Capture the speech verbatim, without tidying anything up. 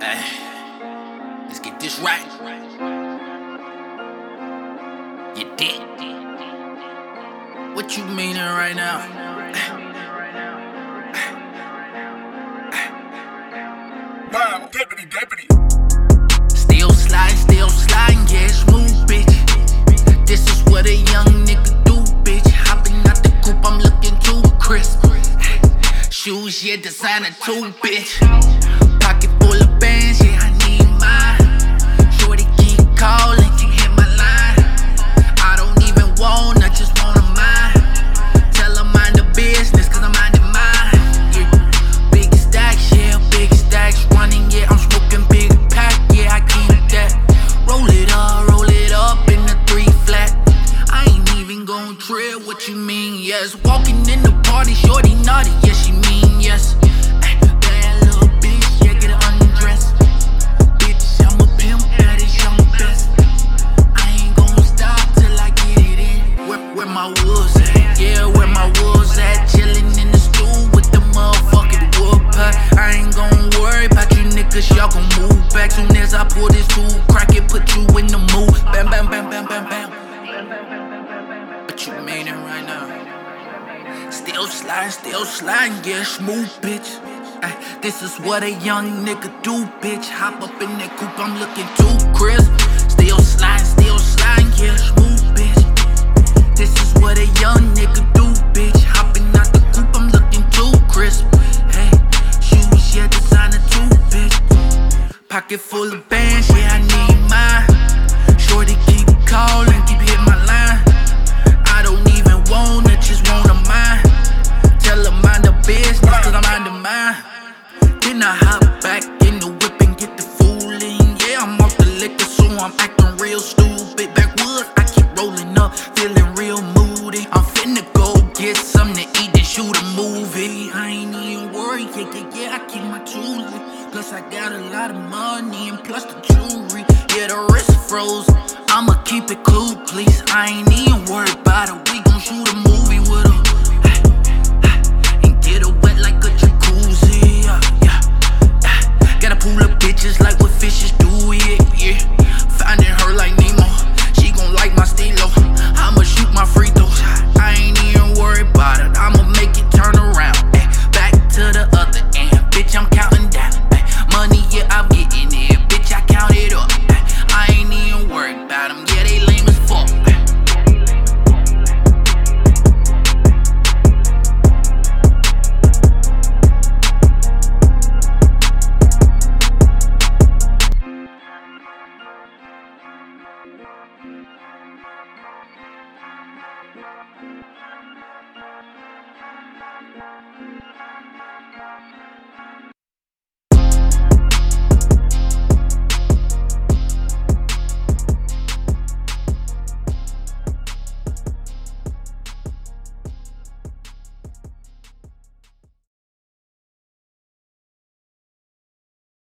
Ay, let's get this right. You did. What you meaning right now? Wow, deputy, deputy. Still sliding, still sliding, yeah, smooth, bitch. This is what a young nigga do, bitch. Hopping out the coupe, I'm looking too crisp. Shoes, yeah, designer too, bitch. Pocket full of bands, yeah, I need mine. Shorty keep calling, can hit my line. I don't even want, I just wanna mind. Tell her mind the business, cause I'm minding mine. Yeah, big stacks, yeah, big stacks running, yeah, I'm smoking big pack, yeah, I keep that. Roll it up, roll it up in the three flat. I ain't even gon' drill, what you mean, yes. Walking in the party, shorty naughty, yeah, she mean, yes. Ay, bad little bitch, yeah, get her undressed. Bitch, I'm a pimp, that is young best. I ain't gon' stop till I get it in. Where, where my woods at? Yeah, where my woods at? Chillin' in the stool with the motherfucking wood pot. I ain't gon' worry about you niggas, y'all gon' move back. Soon as I pull this tool, crack it, put you in the mood. Bam, bam, bam, bam, bam, bam. What you meaning right now? Still sliding, still sliding, yeah, smooth, bitch. Ay, this is what a young nigga do, bitch. Hop up in that coupe, I'm looking too crisp. Still sliding, still sliding, yeah, smooth, bitch. This is what a young nigga do, bitch. Hopping out the coupe, I'm looking too crisp. Hey, shoes, yeah, designer too, bitch. Pocket full of bands, yeah, I need mine. Shorty keep calling, keep hitting my line. I don't even want it, just wanna mind. Tell her mind the business, cause I'm minding mine. Then I hop back in the whip and get the fooling. Yeah, I'm off the liquor, so I'm acting real stupid. Backwoods, I keep rolling up, feeling real moody. I'm finna go get something to eat and shoot a movie. I ain't even worried, yeah, yeah, yeah, I keep my tools. Plus I got a lot of money and plus the jewelry. Yeah, the wrist froze, I'ma keep it cool, please. I ain't even worried about it, we gon' shoot a movie with her. And get her wet like a jacuzzi, yeah, yeah, yeah. Gotta pull up bitches like what fishes do, yeah, yeah. Finding her like Nemo, she gon' like my stilo. I'ma shoot my free throws, I ain't even worried about it, I'ma make it turn around. Ay, back to the other end, bitch, I'm counting down. Ay, money, yeah, I'm getting it, bitch, I count it up. Ay, I ain't even worried about them, yeah, they lame as fuck. Ay.